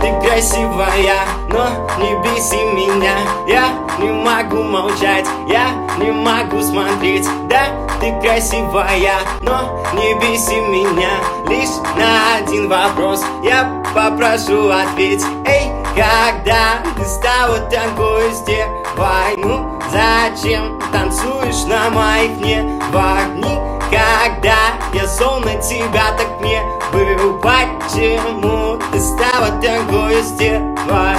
ты красивая, но не беси меня. Я не могу молчать, я не могу смотреть. Да, ты красивая, но не беси меня. Лишь на один вопрос я попрошу ответь. Эй, когда ты стала такой стервой? Ну, зачем танцуешь на моих нервах? Никогда я зол на тебя так не был. Почему ты стала такой стервой?